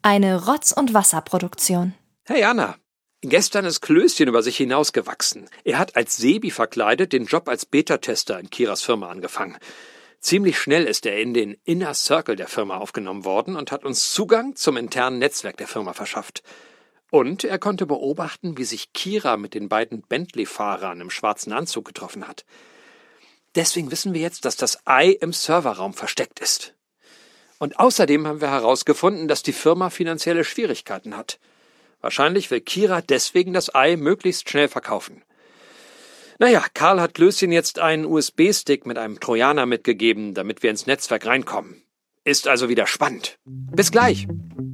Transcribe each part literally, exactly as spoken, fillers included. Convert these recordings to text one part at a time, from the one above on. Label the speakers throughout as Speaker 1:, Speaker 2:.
Speaker 1: Eine Rotz- und Wasserproduktion.
Speaker 2: Hey Anna, gestern ist Klößchen über sich hinausgewachsen. Er hat als Sebi verkleidet den Job als Beta-Tester in Kiras Firma angefangen. Ziemlich schnell ist er in den Inner Circle der Firma aufgenommen worden und hat uns Zugang zum internen Netzwerk der Firma verschafft. Und er konnte beobachten, wie sich Kira mit den beiden Bentley-Fahrern im schwarzen Anzug getroffen hat. Deswegen wissen wir jetzt, dass das Ei im Serverraum versteckt ist. Und außerdem haben wir herausgefunden, dass die Firma finanzielle Schwierigkeiten hat. Wahrscheinlich will Kira deswegen das Ei möglichst schnell verkaufen. Naja, Karl hat Klößchen jetzt einen U S B-Stick mit einem Trojaner mitgegeben, damit wir ins Netzwerk reinkommen. Ist also wieder spannend. Bis gleich!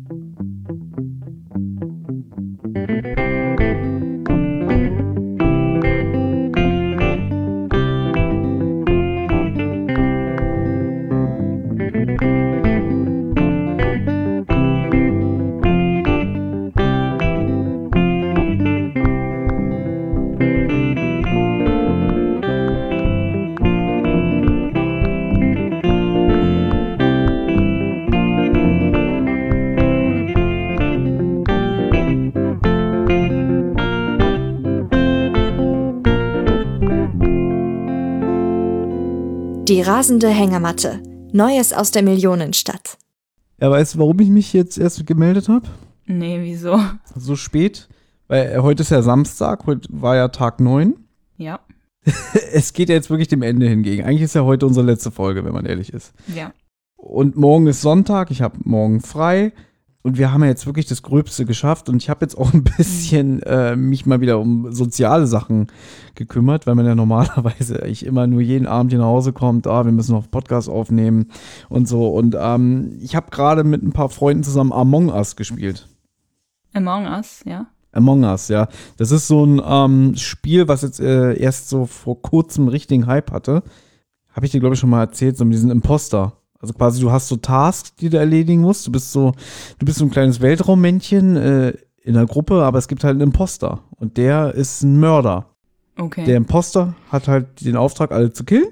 Speaker 1: Die rasende Hängematte. Neues aus der Millionenstadt.
Speaker 3: Ja, weißt du, warum ich mich jetzt erst gemeldet habe?
Speaker 4: Nee, wieso?
Speaker 3: So spät? Weil heute ist ja Samstag, heute war ja Tag neun.
Speaker 4: Ja.
Speaker 3: Es geht ja jetzt wirklich dem Ende hingegen. Eigentlich ist ja heute unsere letzte Folge, wenn man ehrlich ist.
Speaker 4: Ja.
Speaker 3: Und morgen ist Sonntag, ich habe morgen frei. Und wir haben ja jetzt wirklich das Gröbste geschafft. Und ich habe jetzt auch ein bisschen äh, mich mal wieder um soziale Sachen gekümmert, weil man ja normalerweise ich immer nur jeden Abend hier nach Hause kommt, ah, wir müssen noch Podcast aufnehmen und so. Und ähm, ich habe gerade mit ein paar Freunden zusammen Among Us gespielt.
Speaker 4: Among Us, ja.
Speaker 3: Among Us, ja. Das ist so ein ähm, Spiel, was jetzt äh, erst so vor kurzem richtigen Hype hatte. Habe ich dir, glaube ich, schon mal erzählt, so mit diesen Imposter. Also quasi, du hast so Tasks, die du erledigen musst. Du bist so, du bist so ein kleines Weltraummännchen äh, in einer Gruppe, aber es gibt halt einen Imposter. Und der ist ein Mörder.
Speaker 4: Okay.
Speaker 3: Der Imposter hat halt den Auftrag, alle zu killen.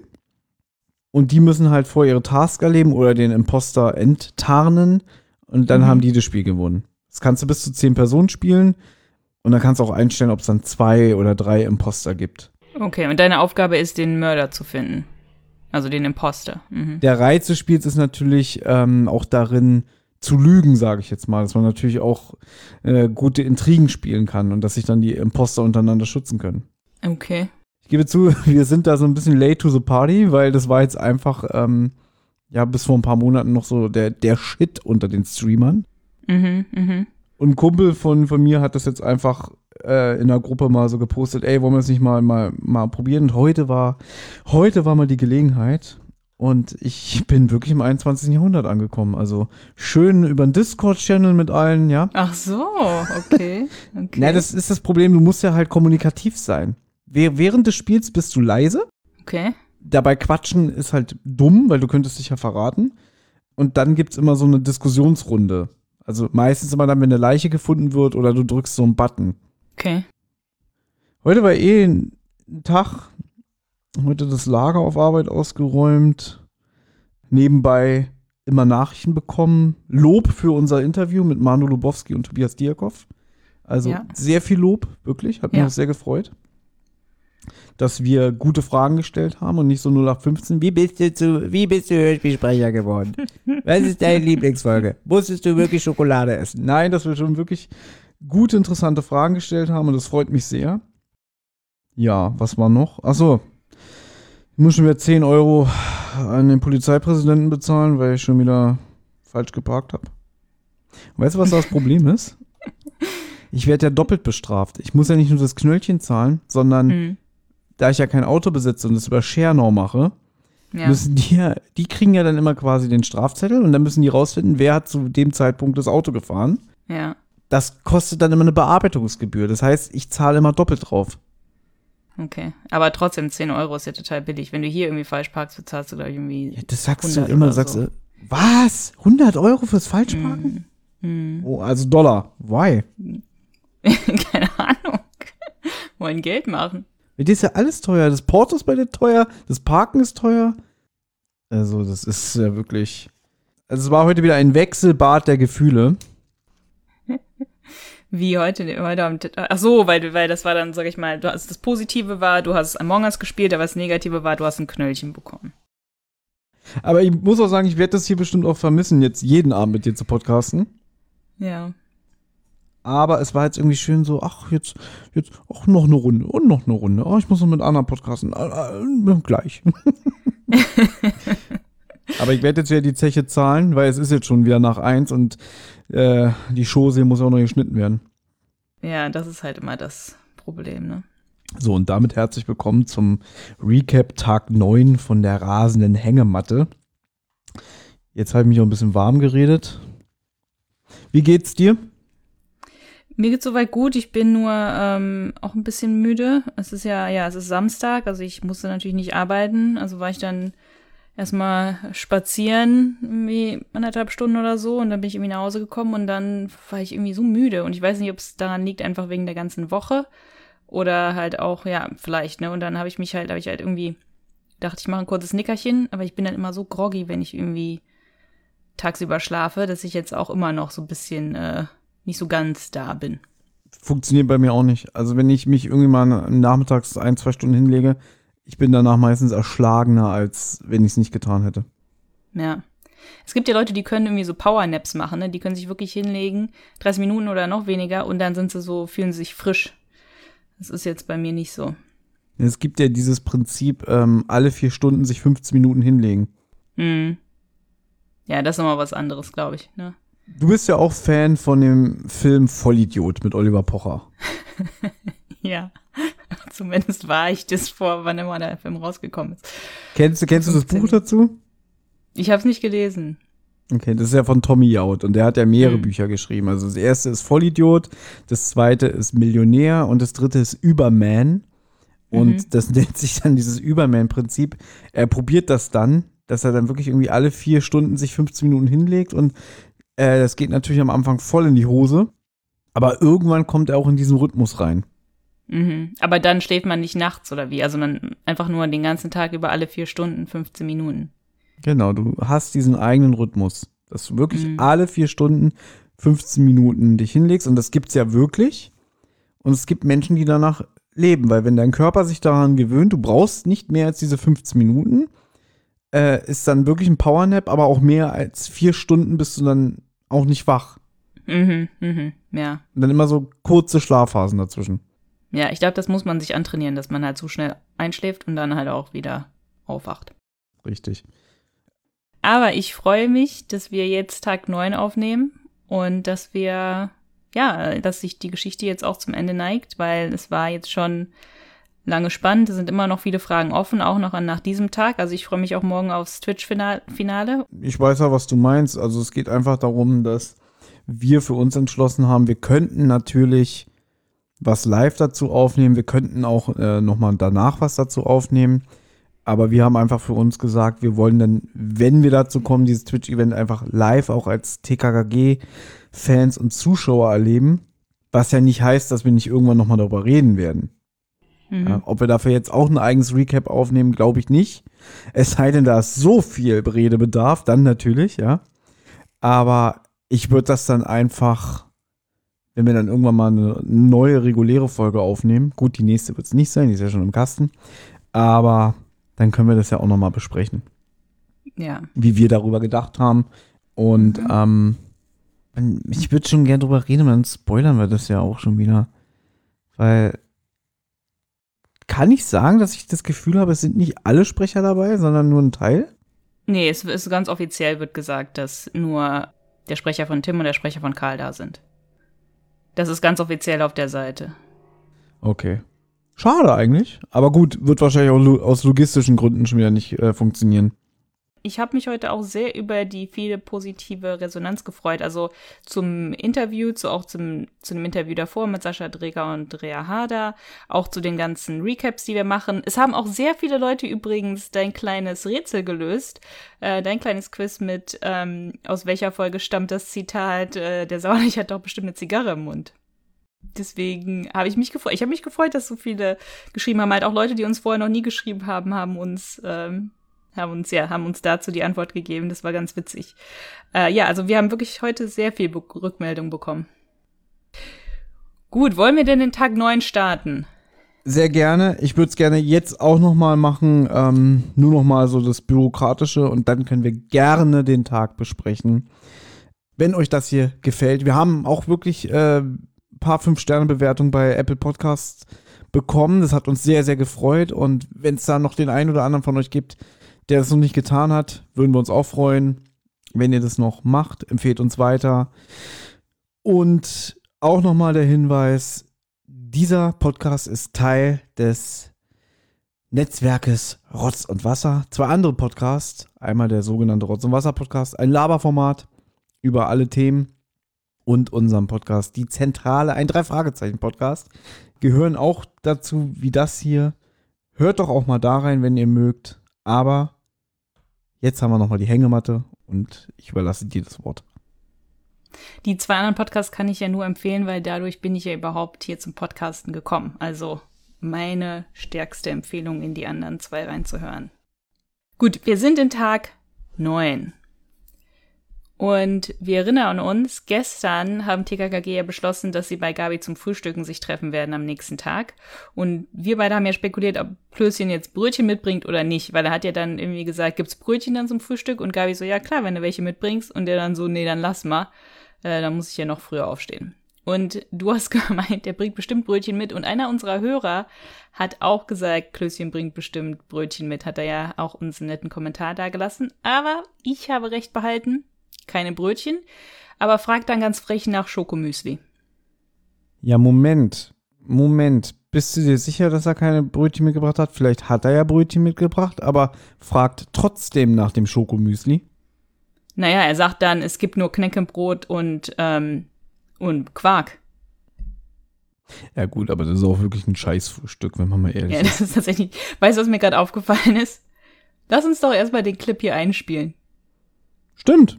Speaker 3: Und die müssen halt vor ihre Task erleben oder den Imposter enttarnen. Und dann mhm. haben die das Spiel gewonnen. Das kannst du bis zu zehn Personen spielen. Und dann kannst du auch einstellen, ob es dann zwei oder drei Imposter gibt.
Speaker 4: Okay, und deine Aufgabe ist, den Mörder zu finden. Also den Imposter. Mhm.
Speaker 3: Der Reiz des Spiels ist natürlich ähm, auch darin, zu lügen, sage ich jetzt mal. Dass man natürlich auch äh, gute Intrigen spielen kann und dass sich dann die Imposter untereinander schützen können.
Speaker 4: Okay.
Speaker 3: Ich gebe zu, wir sind da so ein bisschen late to the party, weil das war jetzt einfach, ähm, ja, bis vor ein paar Monaten noch so der, der Shit unter den Streamern.
Speaker 4: Mhm, mhm.
Speaker 3: Und ein Kumpel von, von mir hat das jetzt einfach äh, in der Gruppe mal so gepostet, ey, wollen wir es nicht mal, mal, mal probieren? Und heute war, heute war mal die Gelegenheit und ich bin wirklich im einundzwanzigsten Jahrhundert angekommen. Also schön über einen Discord-Channel mit allen, ja.
Speaker 4: Ach so, okay. okay.
Speaker 3: Na, das ist das Problem, du musst ja halt kommunikativ sein. Während des Spiels bist du leise.
Speaker 4: Okay.
Speaker 3: Dabei quatschen ist halt dumm, weil du könntest dich ja verraten. Und dann gibt's immer so eine Diskussionsrunde. Also meistens immer dann, wenn eine Leiche gefunden wird oder du drückst so einen Button.
Speaker 4: Okay.
Speaker 3: Heute war eh ein Tag, heute das Lager auf Arbeit ausgeräumt, nebenbei immer Nachrichten bekommen, Lob für unser Interview mit Manu Lubowski und Tobias Diakov. Also ja. Sehr viel Lob, wirklich, hat mich
Speaker 4: ja.
Speaker 3: auch sehr gefreut, dass wir gute Fragen gestellt haben und nicht so null acht fünfzehn. Wie bist du zu, wie bist du Hörspielsprecher geworden? Was ist deine Lieblingsfolge? Musstest du wirklich Schokolade essen? Nein, dass wir schon wirklich gute, interessante Fragen gestellt haben und das freut mich sehr. Ja, was war noch? Achso, ich muss schon wieder zehn Euro an den Polizeipräsidenten bezahlen, weil ich schon wieder falsch geparkt habe. Weißt du, was das Problem ist? Ich werde ja doppelt bestraft. Ich muss ja nicht nur das Knöllchen zahlen, sondern mhm. da ich ja kein Auto besitze und das über ShareNow mache, ja. müssen die ja, die kriegen ja dann immer quasi den Strafzettel und dann müssen die rausfinden, wer hat zu dem Zeitpunkt das Auto gefahren.
Speaker 4: Ja.
Speaker 3: Das kostet dann immer eine Bearbeitungsgebühr. Das heißt, ich zahle immer doppelt drauf.
Speaker 4: Okay, aber trotzdem zehn Euro ist ja total billig. Wenn du hier irgendwie falsch parkst, bezahlst du da irgendwie
Speaker 3: ja, das sagst du immer, sagst du, so. Was? hundert Euro fürs Falschparken?
Speaker 4: Mm. Mm.
Speaker 3: Oh, also Dollar. Why?
Speaker 4: Keine Ahnung. Wollen Geld machen.
Speaker 3: Das ist ja alles teuer. Das Porto ist bei dir teuer, das Parken ist teuer. Also, das ist ja wirklich. Also, es war heute wieder ein Wechselbad der Gefühle.
Speaker 4: Wie heute, heute am, ach so, weil, weil das war dann, sag ich mal, du hast, das Positive war, du hast Among Us gespielt, aber das Negative war, du hast ein Knöllchen bekommen.
Speaker 3: Aber ich muss auch sagen, ich werde das hier bestimmt auch vermissen, jetzt jeden Abend mit dir zu podcasten.
Speaker 4: Ja.
Speaker 3: Aber es war jetzt irgendwie schön so, ach, jetzt, jetzt, ach, noch eine Runde und noch eine Runde. Oh, ich muss noch mit anderen podcasten. Äh, äh, gleich. Aber ich werde jetzt wieder die Zeche zahlen, weil es ist jetzt schon wieder nach eins und äh, die Chose muss auch noch geschnitten werden.
Speaker 4: Ja, das ist halt immer das Problem, ne?
Speaker 3: So, und damit herzlich willkommen zum Recap Tag neun von der rasenden Hängematte. Jetzt habe ich mich auch ein bisschen warm geredet. Wie geht's dir?
Speaker 4: Mir geht's soweit gut. Ich bin nur ähm, auch ein bisschen müde. Es ist ja, ja, es ist Samstag, also ich musste natürlich nicht arbeiten. Also war ich dann erstmal spazieren, irgendwie anderthalb Stunden oder so, und dann bin ich irgendwie nach Hause gekommen und dann war ich irgendwie so müde. Und ich weiß nicht, ob es daran liegt, einfach wegen der ganzen Woche oder halt auch, ja, vielleicht, ne? Und dann habe ich mich halt, habe ich halt irgendwie dachte, ich mache ein kurzes Nickerchen, aber ich bin dann immer so groggy, wenn ich irgendwie tagsüber schlafe, dass ich jetzt auch immer noch so ein bisschen äh, nicht so ganz da bin.
Speaker 3: Funktioniert bei mir auch nicht. Also wenn ich mich irgendwie mal nachmittags ein, zwei Stunden hinlege, ich bin danach meistens erschlagener, als wenn ich es nicht getan hätte.
Speaker 4: Ja. Es gibt ja Leute, die können irgendwie so Powernaps machen, ne? Die können sich wirklich hinlegen, dreißig Minuten oder noch weniger, und dann sind sie so, fühlen sie sich frisch. Das ist jetzt bei mir nicht so.
Speaker 3: Es gibt ja dieses Prinzip, ähm, alle vier Stunden sich fünfzehn Minuten hinlegen.
Speaker 4: Mhm. Ja, das ist nochmal was anderes, glaube ich, ne?
Speaker 3: Du bist ja auch Fan von dem Film Vollidiot mit Oliver Pocher.
Speaker 4: Ja, zumindest war ich das vor, wann immer der Film rausgekommen ist.
Speaker 3: Kennst du, kennst du das Buch dazu?
Speaker 4: Ich habe es nicht gelesen.
Speaker 3: Okay, das ist ja von Tommy Jaud und der hat ja mehrere
Speaker 4: Mhm.
Speaker 3: Bücher geschrieben. Also das erste ist Vollidiot, das zweite ist Millionär und das dritte ist Überman. Und
Speaker 4: Mhm.
Speaker 3: das nennt sich dann dieses Überman-Prinzip. Er probiert das dann, dass er dann wirklich irgendwie alle vier Stunden sich fünfzehn Minuten hinlegt, und äh, das geht natürlich am Anfang voll in die Hose. Aber irgendwann kommt er auch in diesen Rhythmus rein.
Speaker 4: Mhm. Aber dann schläft man nicht nachts oder wie? Also dann einfach nur den ganzen Tag über alle vier Stunden, fünfzehn Minuten.
Speaker 3: Genau, du hast diesen eigenen Rhythmus, dass du wirklich
Speaker 4: Mhm.
Speaker 3: alle vier Stunden fünfzehn Minuten dich hinlegst, und das gibt's ja wirklich. Und es gibt Menschen, die danach leben, weil wenn dein Körper sich daran gewöhnt, du brauchst nicht mehr als diese fünfzehn Minuten, äh, ist dann wirklich ein Powernap, aber auch mehr als vier Stunden bist du dann auch nicht wach.
Speaker 4: Mhm, mhm, ja.
Speaker 3: Und dann immer so kurze Schlafphasen dazwischen.
Speaker 4: Ja, ich glaube, das muss man sich antrainieren, dass man halt so schnell einschläft und dann halt auch wieder aufwacht.
Speaker 3: Richtig.
Speaker 4: Aber ich freue mich, dass wir jetzt Tag neun aufnehmen und dass wir, ja, dass sich die Geschichte jetzt auch zum Ende neigt, weil es war jetzt schon lange spannend. Es sind immer noch viele Fragen offen, auch noch an nach diesem Tag. Also ich freue mich auch morgen aufs Twitch-Finale.
Speaker 3: Ich weiß ja, was du meinst. Also es geht einfach darum, dass wir für uns entschlossen haben, wir könnten natürlich was live dazu aufnehmen. Wir könnten auch äh, nochmal danach was dazu aufnehmen. Aber wir haben einfach für uns gesagt, wir wollen dann, wenn wir dazu kommen, dieses Twitch-Event einfach live auch als T K K G-Fans und Zuschauer erleben. Was ja nicht heißt, dass wir nicht irgendwann nochmal darüber reden werden.
Speaker 4: Mhm.
Speaker 3: Ja, ob wir dafür jetzt auch ein eigenes Recap aufnehmen, glaube ich nicht. Es sei denn, da ist so viel Redebedarf, dann natürlich, ja. Aber ich würde das dann einfach, wenn wir dann irgendwann mal eine neue reguläre Folge aufnehmen, gut, die nächste wird es nicht sein, die ist ja schon im Kasten, aber dann können wir das ja auch nochmal besprechen,
Speaker 4: Ja.
Speaker 3: wie wir darüber gedacht haben. Und
Speaker 4: Mhm.
Speaker 3: ähm, ich würde schon gern drüber reden, dann spoilern wir das ja auch schon wieder. Weil, kann ich sagen, dass ich das Gefühl habe, es sind nicht alle Sprecher dabei, sondern nur ein Teil?
Speaker 4: Nee, es ist ganz offiziell wird gesagt, dass nur der Sprecher von Tim und der Sprecher von Karl da sind. Das ist ganz offiziell auf der Seite.
Speaker 3: Okay. Schade eigentlich. Aber gut, wird wahrscheinlich auch lo- aus logistischen Gründen schon wieder nicht äh, funktionieren.
Speaker 4: Ich habe mich heute auch sehr über die viele positive Resonanz gefreut. Also zum Interview, zu, auch zum, zu dem Interview davor mit Sascha Dreger und Rea Harder, auch zu den ganzen Recaps, die wir machen. Es haben auch sehr viele Leute übrigens dein kleines Rätsel gelöst, äh, dein kleines Quiz mit, ähm, aus welcher Folge stammt das Zitat, äh, der Sauerlich hat doch bestimmt eine Zigarre im Mund. Deswegen habe ich mich gefreut. Ich habe mich gefreut, dass so viele geschrieben haben. Halt auch Leute, die uns vorher noch nie geschrieben haben, haben uns... Ähm, haben uns ja, haben uns dazu die Antwort gegeben. Das war ganz witzig. Äh, ja, also wir haben wirklich heute sehr viel Be- Rückmeldung bekommen. Gut, wollen wir denn den Tag neun starten?
Speaker 3: Sehr gerne. Ich würde es gerne jetzt auch noch mal machen, ähm, nur noch mal so das Bürokratische und dann können wir gerne den Tag besprechen. Wenn euch das hier gefällt. Wir haben auch wirklich äh, ein paar fünf-Sterne-Bewertungen bei Apple Podcasts bekommen. Das hat uns sehr, sehr gefreut und wenn es da noch den einen oder anderen von euch gibt, der das noch nicht getan hat, würden wir uns auch freuen, wenn ihr das noch macht. Empfehlt uns weiter. Und auch noch mal der Hinweis, dieser Podcast ist Teil des Netzwerkes Rotz und Wasser. Zwei andere Podcasts, einmal der sogenannte Rotz und Wasser Podcast, ein Laberformat über alle Themen und unserem Podcast, die Zentrale, ein Drei-Fragezeichen-Podcast, gehören auch dazu wie das hier. Hört doch auch mal da rein, wenn ihr mögt. Aber jetzt haben wir noch mal die Hängematte und ich überlasse dir das Wort.
Speaker 4: Die zwei anderen Podcasts kann ich ja nur empfehlen, weil dadurch bin ich ja überhaupt hier zum Podcasten gekommen. Also meine stärkste Empfehlung, in die anderen zwei reinzuhören. Gut, wir sind in Tag neun. Und wir erinnern uns, gestern haben T K K G ja beschlossen, dass sie bei Gabi zum Frühstücken sich treffen werden am nächsten Tag. Und wir beide haben ja spekuliert, ob Klößchen jetzt Brötchen mitbringt oder nicht. Weil er hat ja dann irgendwie gesagt, gibt's Brötchen dann zum Frühstück? Und Gabi so, ja klar, wenn du welche mitbringst. Und der dann so, nee, dann lass mal. Äh, dann muss ich ja noch früher aufstehen. Und du hast gemeint, der bringt bestimmt Brötchen mit. Und einer unserer Hörer hat auch gesagt, Klößchen bringt bestimmt Brötchen mit. Hat er ja auch uns einen netten Kommentar dagelassen. Aber ich habe recht behalten. Keine Brötchen, aber fragt dann ganz frech nach Schokomüsli.
Speaker 3: Ja, Moment, Moment. Bist du dir sicher, dass er keine Brötchen mitgebracht hat? Vielleicht hat er ja Brötchen mitgebracht, aber fragt trotzdem nach dem Schokomüsli.
Speaker 4: Naja, er sagt dann, es gibt nur Knäckebrot und, ähm, und Quark.
Speaker 3: Ja gut, aber das ist auch wirklich ein Scheißfrühstück, wenn man mal ehrlich
Speaker 4: ja,
Speaker 3: ist.
Speaker 4: Ja, das ist tatsächlich, weißt du, was mir gerade aufgefallen ist? Lass uns doch erstmal den Clip hier einspielen.
Speaker 3: Stimmt.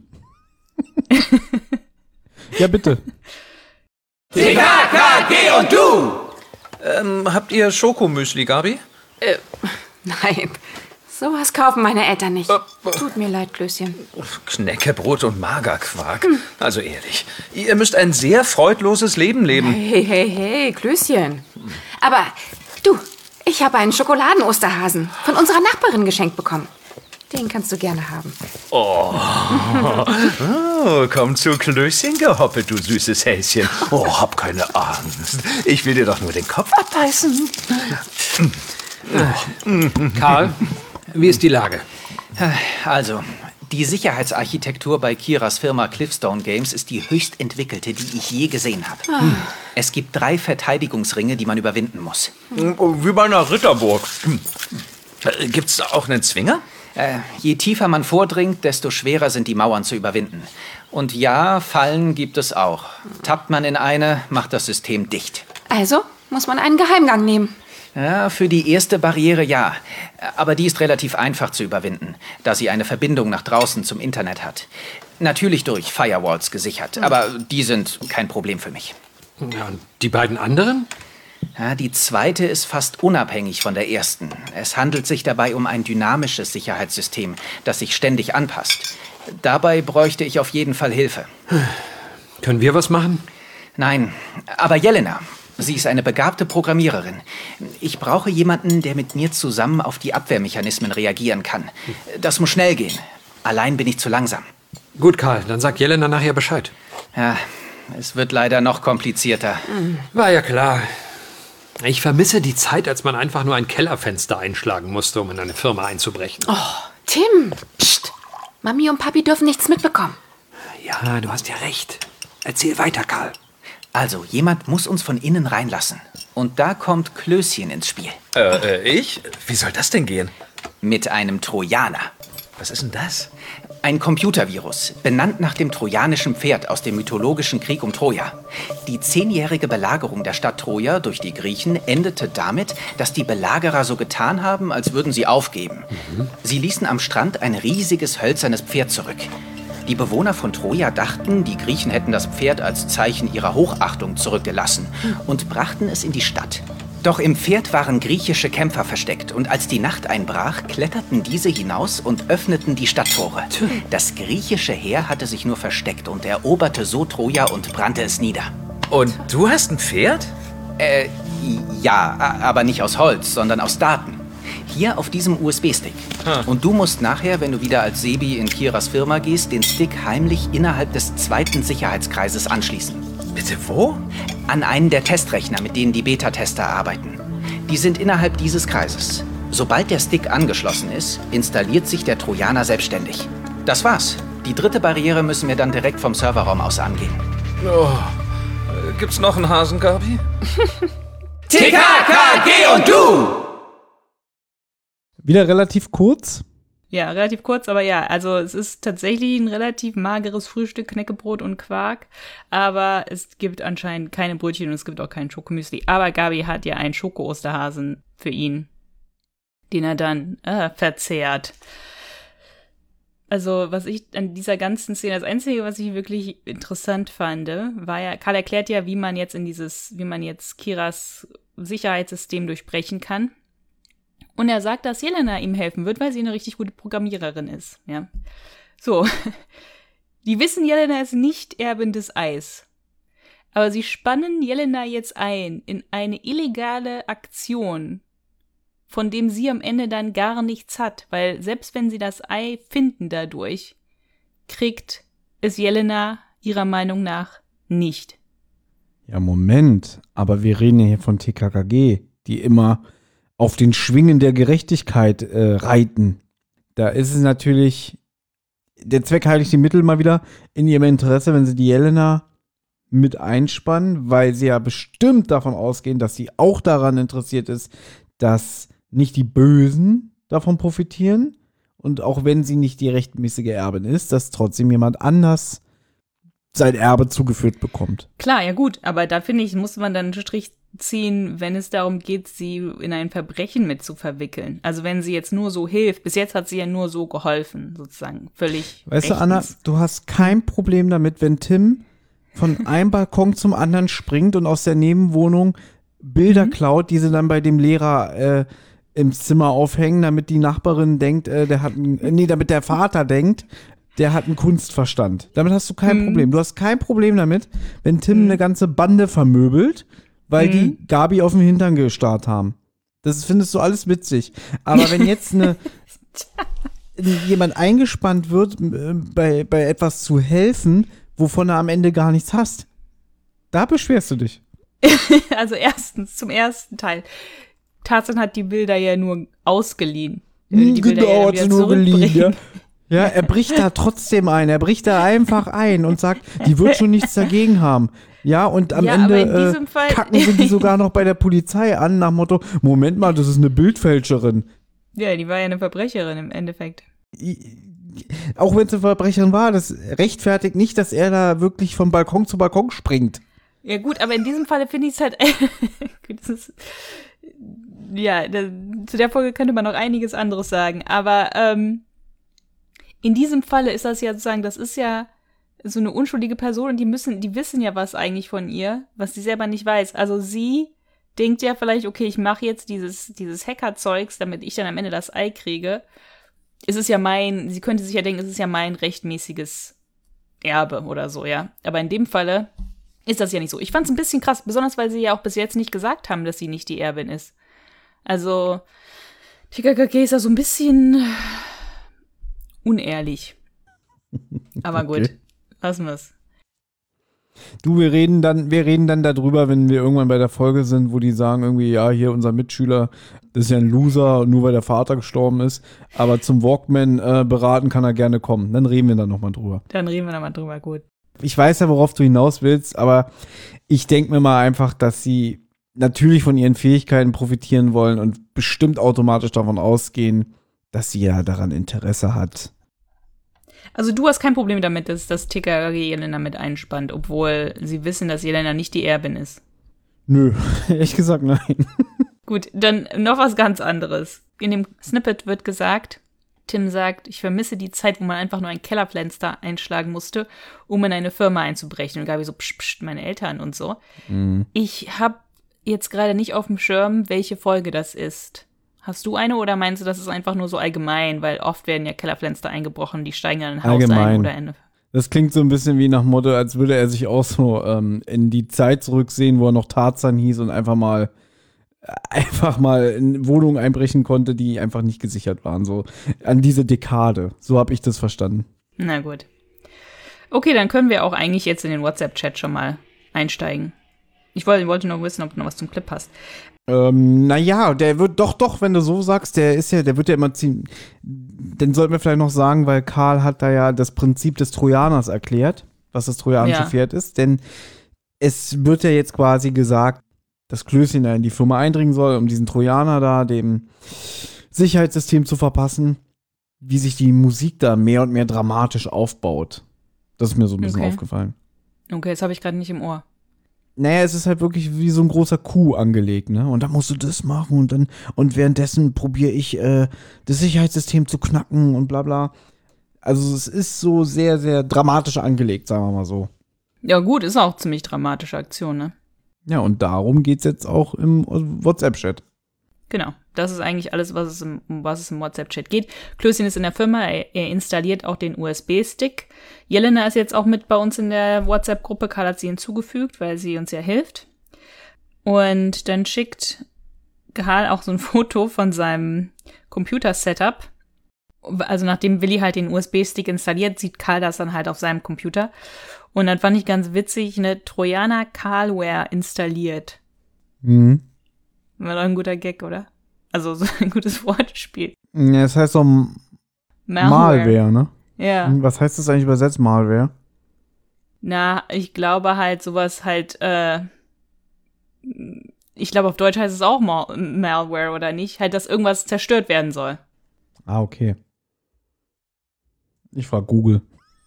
Speaker 3: Ja, bitte.
Speaker 5: T K K G und du! Ähm, habt ihr Schokomüsli, Gabi?
Speaker 6: Äh, nein. Sowas kaufen meine Eltern nicht. Tut mir leid, Klößchen.
Speaker 5: Knäckebrot und Magerquark. Hm. Also ehrlich, ihr müsst ein sehr freudloses Leben leben.
Speaker 6: Hey, hey, hey, Klößchen. Aber du, ich habe einen Schokoladen-Osterhasen von unserer Nachbarin geschenkt bekommen. Den kannst du gerne haben.
Speaker 5: Oh, oh komm zu Klößchen gehoppelt, du süßes Häschen. Oh, hab keine Angst. Ich will dir doch nur den Kopf abbeißen.
Speaker 2: Karl, wie ist die Lage?
Speaker 7: Also, die Sicherheitsarchitektur bei Kiras Firma Cliffstone Games ist die höchst entwickelte, die ich je gesehen habe. Hm. Es gibt drei Verteidigungsringe, die man überwinden muss.
Speaker 5: Wie bei einer Ritterburg. Gibt's auch einen Zwinger?
Speaker 7: Äh, je tiefer man vordringt, desto schwerer sind die Mauern zu überwinden. Und ja, Fallen gibt es auch. Tappt man in eine, macht das System dicht.
Speaker 6: Also muss man einen Geheimgang nehmen.
Speaker 7: Ja, für die erste Barriere ja. Aber die ist relativ einfach zu überwinden, da sie eine Verbindung nach draußen zum Internet hat. Natürlich durch Firewalls gesichert, aber die sind kein Problem für mich.
Speaker 2: Ja, und die beiden anderen?
Speaker 7: Ja, die zweite ist fast unabhängig von der ersten. Es handelt sich dabei um ein dynamisches Sicherheitssystem, das sich ständig anpasst. Dabei bräuchte ich auf jeden Fall Hilfe.
Speaker 2: Können wir was machen?
Speaker 7: Nein, aber Jelena, sie ist eine begabte Programmiererin. Ich brauche jemanden, der mit mir zusammen auf die Abwehrmechanismen reagieren kann. Das muss schnell gehen. Allein bin ich zu langsam.
Speaker 2: Gut, Karl, dann sag Jelena nachher Bescheid.
Speaker 7: Ja, es wird leider noch komplizierter.
Speaker 2: War ja klar. Ich vermisse die Zeit, als man einfach nur ein Kellerfenster einschlagen musste, um in eine Firma einzubrechen.
Speaker 6: Oh, Tim! Psst! Mami und Papi dürfen nichts mitbekommen.
Speaker 2: Ja, du hast ja recht. Erzähl weiter, Karl.
Speaker 7: Also, jemand muss uns von innen reinlassen. Und da kommt Klößchen ins Spiel.
Speaker 5: Äh, ich? Wie soll das denn gehen?
Speaker 7: Mit einem Trojaner.
Speaker 5: Was ist denn das?
Speaker 7: Ein Computervirus, benannt nach dem trojanischen Pferd aus dem mythologischen Krieg um Troja. Die zehnjährige Belagerung der Stadt Troja durch die Griechen endete damit, dass die Belagerer so getan haben, als würden sie aufgeben. Mhm. Sie ließen am Strand ein riesiges hölzernes Pferd zurück. Die Bewohner von Troja dachten, die Griechen hätten das Pferd als Zeichen ihrer Hochachtung zurückgelassen und brachten es in die Stadt. Doch im Pferd waren griechische Kämpfer versteckt und als die Nacht einbrach, kletterten diese hinaus und öffneten die Stadttore. Das griechische Heer hatte sich nur versteckt und eroberte so Troja und brannte es nieder.
Speaker 5: Und du hast ein Pferd?
Speaker 7: Äh, ja, a- aber nicht aus Holz, sondern aus Daten. Hier auf diesem U S B-Stick.
Speaker 5: Ah.
Speaker 7: Und du musst nachher, wenn du wieder als Sebi in Kiras Firma gehst, den Stick heimlich innerhalb des zweiten Sicherheitskreises anschließen.
Speaker 5: Bitte wo?
Speaker 7: An einen der Testrechner, mit denen die Beta-Tester arbeiten. Die sind innerhalb dieses Kreises. Sobald der Stick angeschlossen ist, installiert sich der Trojaner selbstständig. Das war's. Die dritte Barriere müssen wir dann direkt vom Serverraum aus angehen.
Speaker 5: Oh, äh, gibt's noch einen Hasen, Gabi?
Speaker 7: T K K G und du!
Speaker 3: Wieder relativ kurz.
Speaker 4: Ja, relativ kurz, aber ja, also es ist tatsächlich ein relativ mageres Frühstück, Knäckebrot und Quark, aber es gibt anscheinend keine Brötchen und es gibt auch kein Schokomüsli. Aber Gabi hat ja einen Schoko-Osterhasen für ihn, den er dann äh, verzehrt. Also, was ich an dieser ganzen Szene, das Einzige, was ich wirklich interessant fand, war ja, Karl erklärt ja, wie man jetzt in dieses, wie man jetzt Kiras Sicherheitssystem durchbrechen kann. Und er sagt, dass Jelena ihm helfen wird, weil sie eine richtig gute Programmiererin ist, ja. So. Die wissen, Jelena ist nicht Erbin des Eis. Aber sie spannen Jelena jetzt ein in eine illegale Aktion, von dem sie am Ende dann gar nichts hat, weil selbst wenn sie das Ei finden dadurch, kriegt es Jelena ihrer Meinung nach nicht.
Speaker 3: Ja, Moment. Aber wir reden ja hier von T K K G, die immer auf den Schwingen der Gerechtigkeit äh, reiten. Da ist es natürlich, der Zweck heiligt die Mittel mal wieder, in ihrem Interesse, wenn sie die Jelena mit einspannen, weil sie ja bestimmt davon ausgehen, dass sie auch daran interessiert ist, dass nicht die Bösen davon profitieren und auch wenn sie nicht die rechtmäßige Erbin ist, dass trotzdem jemand anders sein Erbe zugeführt bekommt.
Speaker 4: Klar, ja gut, aber da finde ich, muss man dann einen Strich ziehen, wenn es darum geht, sie in ein Verbrechen mit zu verwickeln. Also wenn sie jetzt nur so hilft, bis jetzt hat sie ja nur so geholfen, sozusagen, völlig
Speaker 3: Weißt
Speaker 4: rechtens.
Speaker 3: du, Anna, du hast kein Problem damit, wenn Tim von einem Balkon zum anderen springt und aus der Nebenwohnung Bilder
Speaker 4: Mhm.
Speaker 3: klaut, die sie dann bei dem Lehrer äh, im Zimmer aufhängen, damit die Nachbarin denkt, äh, der hat einen, äh, nee, damit der Vater denkt, der hat einen Kunstverstand. Damit hast du kein
Speaker 4: Mhm.
Speaker 3: Problem. Du hast kein Problem damit, wenn Tim
Speaker 4: Mhm.
Speaker 3: eine ganze Bande vermöbelt, weil
Speaker 4: Mhm.
Speaker 3: die Gabi auf den Hintern gestarrt haben. Das findest du alles witzig. Aber wenn jetzt eine jemand eingespannt wird, äh, bei, bei etwas zu helfen, wovon er am Ende gar nichts hast, da beschwerst du dich.
Speaker 4: Also erstens, zum ersten Teil. Tarzan hat die Bilder ja nur ausgeliehen. Er will die Bilder ja dann wieder
Speaker 3: geliehen, ja.
Speaker 4: zurückbringen.
Speaker 3: Ja, er bricht da trotzdem ein. Er bricht da einfach ein und sagt, die wird schon nichts dagegen haben. Ja, und am
Speaker 4: Ja,
Speaker 3: Ende
Speaker 4: aber in
Speaker 3: äh,
Speaker 4: diesem Fall-
Speaker 3: kacken sie die sogar noch bei der Polizei an, nach dem Motto, Moment mal, das ist eine Bildfälscherin.
Speaker 4: Ja, die war ja eine Verbrecherin im Endeffekt.
Speaker 3: Auch wenn es eine Verbrecherin war, das rechtfertigt nicht, dass er da wirklich von Balkon zu Balkon springt.
Speaker 4: Ja gut, aber in diesem Falle finde ich es halt, das ist, ja, da, zu der Folge könnte man noch einiges anderes sagen, aber ähm, in diesem Falle ist das ja sozusagen, das ist ja so eine unschuldige Person und die müssen, die wissen ja was eigentlich von ihr, was sie selber nicht weiß. Also sie denkt ja vielleicht, okay, ich mache jetzt dieses, dieses Hacker-Zeugs, damit ich dann am Ende das Ei kriege. Es ist ja mein, sie könnte sich ja denken, es ist ja mein rechtmäßiges Erbe oder so, ja. Aber in dem Falle ist das ja nicht so. Ich fand es ein bisschen krass, besonders weil sie ja auch bis jetzt nicht gesagt haben, dass sie nicht die Erbin ist. Also, T K K G ist da so ein bisschen unehrlich. Aber gut,
Speaker 3: Okay.
Speaker 4: lassen wir es.
Speaker 3: Du, wir reden dann, wir reden dann darüber, wenn wir irgendwann bei der Folge sind, wo die sagen irgendwie, ja, hier unser Mitschüler, das ist ja ein Loser, nur weil der Vater gestorben ist, aber zum Walkman äh, beraten kann er gerne kommen. Dann reden wir dann nochmal drüber.
Speaker 4: Dann reden wir nochmal drüber, gut.
Speaker 3: Ich weiß ja, worauf du hinaus willst, aber ich denke mir mal einfach, dass sie natürlich von ihren Fähigkeiten profitieren wollen und bestimmt automatisch davon ausgehen, dass sie ja daran Interesse hat.
Speaker 4: Also du hast kein Problem damit, dass das T K K G Jelena mit einspannt, obwohl sie wissen, dass Jelena nicht die Erbin ist.
Speaker 3: Nö, ehrlich gesagt nein.
Speaker 4: Gut, dann noch was ganz anderes. In dem Snippet wird gesagt, Tim sagt, ich vermisse die Zeit, wo man einfach nur ein Kellerfenster einschlagen musste, um in eine Firma einzubrechen. Und Gabi so, psch, psch, meine Eltern und so.
Speaker 3: Mhm.
Speaker 4: Ich habe jetzt gerade nicht auf dem Schirm, welche Folge das ist. Hast du eine oder meinst du, das ist einfach nur so allgemein? Weil oft werden ja Kellerfenster eingebrochen, die steigen dann in ein Haus ein
Speaker 3: Allgemein.
Speaker 4: oder eine.
Speaker 3: Das klingt so ein bisschen wie nach Motto, als würde er sich auch so ähm, in die Zeit zurücksehen, wo er noch Tarzan hieß und einfach mal einfach mal in Wohnungen einbrechen konnte, die einfach nicht gesichert waren. So an diese Dekade. So habe ich das verstanden.
Speaker 4: Na gut. Okay, dann können wir auch eigentlich jetzt in den WhatsApp-Chat schon mal einsteigen. Ich wollte, wollte nur wissen, ob noch was zum Clip passt.
Speaker 3: Ähm, naja, der wird doch, doch, wenn du so sagst, der ist ja, der wird ja immer ziemlich. Dann sollten wir vielleicht noch sagen, weil Karl hat da ja das Prinzip des Trojaners erklärt, was das trojanische
Speaker 4: Ja.
Speaker 3: Pferd ist. Denn es wird ja jetzt quasi gesagt, dass Klößchen da in die Firma eindringen soll, um diesen Trojaner da dem Sicherheitssystem zu verpassen, wie sich die Musik da mehr und mehr dramatisch aufbaut. Das ist mir so ein bisschen
Speaker 4: Okay.
Speaker 3: aufgefallen.
Speaker 4: Okay, das habe ich gerade nicht im Ohr.
Speaker 3: Naja, es ist halt wirklich wie so ein großer Coup angelegt, ne? Und dann musst du das machen und dann, und währenddessen probiere ich, äh, das Sicherheitssystem zu knacken und bla bla. Also es ist so sehr, sehr dramatisch angelegt, sagen wir mal so.
Speaker 4: Ja gut, ist auch ziemlich dramatische Aktion, ne?
Speaker 3: Ja, und darum geht's jetzt auch im WhatsApp-Chat.
Speaker 4: Genau, das ist eigentlich alles, was es im, um was es im WhatsApp-Chat geht. Klößchen ist in der Firma, er, er installiert auch den U S B-Stick. Jelena ist jetzt auch mit bei uns in der WhatsApp-Gruppe. Karl hat sie hinzugefügt, weil sie uns ja hilft. Und dann schickt Karl auch so ein Foto von seinem Computer-Setup. Also nachdem Willi halt den U S B-Stick installiert, sieht Karl das dann halt auf seinem Computer. Und dann fand ich ganz witzig, eine Trojaner-Carware installiert.
Speaker 3: Mhm.
Speaker 4: War doch ein guter Gag, oder? Also so ein gutes Wortspiel.
Speaker 3: Ja, das heißt so Malware, ne?
Speaker 4: Ja.
Speaker 3: Was heißt das eigentlich übersetzt, Malware?
Speaker 4: Na, ich glaube halt sowas halt, äh, ich glaube auf Deutsch heißt es auch Mal- Malware, oder nicht? Halt, dass irgendwas zerstört werden soll.
Speaker 3: Ah, okay. Ich frage Google.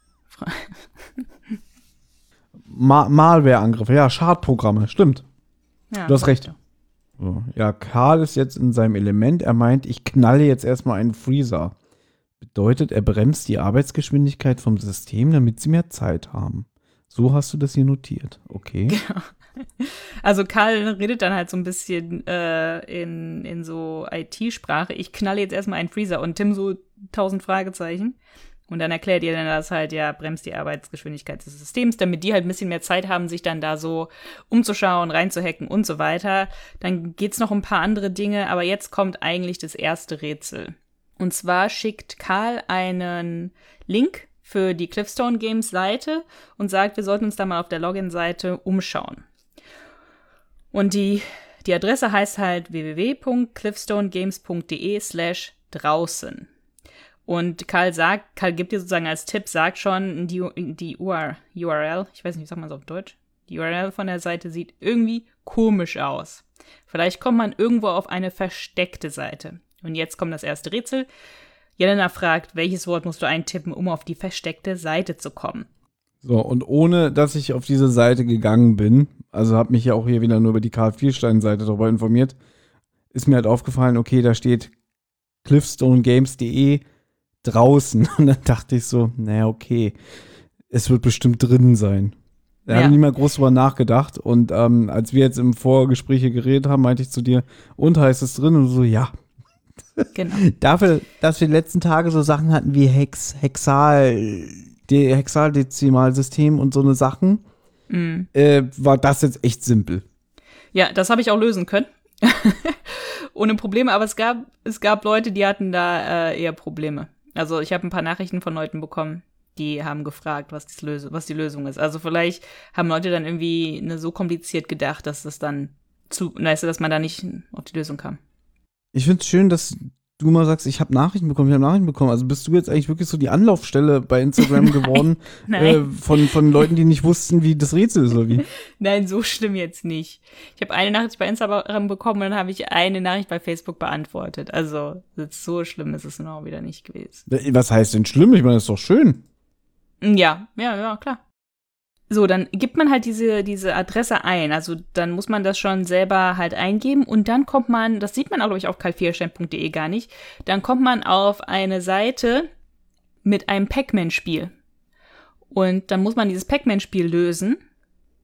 Speaker 3: Ma Malware-Angriffe, ja, Schadprogramme, stimmt.
Speaker 4: Ja,
Speaker 3: Du hast recht. So. Ja, Karl ist jetzt in seinem Element. Er meint, ich knalle jetzt erstmal einen Freezer. Bedeutet, er bremst die Arbeitsgeschwindigkeit vom System, damit sie mehr Zeit haben. So hast du das hier notiert. Okay.
Speaker 4: Also Karl redet dann halt so ein bisschen äh, in, in so I T-Sprache. Ich knalle jetzt erstmal einen Freezer und Tim so tausend Fragezeichen. Und dann erklärt ihr dann das halt, ja, bremst die Arbeitsgeschwindigkeit des Systems, damit die halt ein bisschen mehr Zeit haben, sich dann da so umzuschauen, reinzuhacken und so weiter. Dann geht's noch um ein paar andere Dinge, aber jetzt kommt eigentlich das erste Rätsel. Und zwar schickt Karl einen Link für die Cliffstone Games Seite und sagt, wir sollten uns da mal auf der Login-Seite umschauen. Und die, die Adresse heißt halt w w w punkt cliffstonegames punkt d e slash draußen. Und Karl sagt, Karl gibt dir sozusagen als Tipp, sagt schon, die, die U R L, ich weiß nicht, wie sagt man es auf Deutsch? Die U R L von der Seite sieht irgendwie komisch aus. Vielleicht kommt man irgendwo auf eine versteckte Seite. Und jetzt kommt das erste Rätsel. Jelena fragt, welches Wort musst du eintippen, um auf die versteckte Seite zu kommen?
Speaker 3: So, und ohne, dass ich auf diese Seite gegangen bin, also habe mich ja auch hier wieder nur über die Karl Vielstein-Seite darüber informiert, ist mir halt aufgefallen, okay, da steht cliffstonegames punkt d e draußen. Und dann dachte ich so, naja, okay, es wird bestimmt drin sein. Da
Speaker 4: Ja.
Speaker 3: habe ich nicht mal groß drüber nachgedacht. Und ähm, als wir jetzt im Vorgespräch hier geredet haben, meinte ich zu dir, und heißt es drin? Und so, ja.
Speaker 4: Genau.
Speaker 3: Dafür, dass wir die letzten Tage so Sachen hatten wie Hex, Hexal, die Hexadezimalsystem und so eine Sachen,
Speaker 4: Mm.
Speaker 3: äh, war das jetzt echt simpel.
Speaker 4: Ja, das habe ich auch lösen können. Ohne Probleme, aber es gab, es gab Leute, die hatten da äh, eher Probleme. Also ich habe ein paar Nachrichten von Leuten bekommen, die haben gefragt, was, das Löse, was die Lösung ist. Also vielleicht haben Leute dann irgendwie eine so kompliziert gedacht, dass das dann zu, weißt du, dass man da nicht auf die Lösung kam.
Speaker 3: Ich finde es schön, dass du mal sagst, ich habe Nachrichten bekommen, ich habe Nachrichten bekommen. Also bist du jetzt eigentlich wirklich so die Anlaufstelle bei Instagram geworden
Speaker 4: Nein.
Speaker 3: äh, von, von Leuten, die nicht wussten, wie das Rätsel ist oder wie?
Speaker 4: Nein, so schlimm jetzt nicht. Ich habe eine Nachricht bei Instagram bekommen und dann habe ich eine Nachricht bei Facebook beantwortet. Also so schlimm ist es nun auch wieder nicht gewesen.
Speaker 3: Was heißt denn schlimm? Ich meine, das ist doch schön.
Speaker 4: Ja, ja, ja, klar. So, dann gibt man halt diese, diese Adresse ein. Also dann muss man das schon selber halt eingeben und dann kommt man, das sieht man auch, glaube ich, auf karl vielstein punkt d e gar nicht, dann kommt man auf eine Seite mit einem Pac-Man-Spiel. Und dann muss man dieses Pac-Man-Spiel lösen.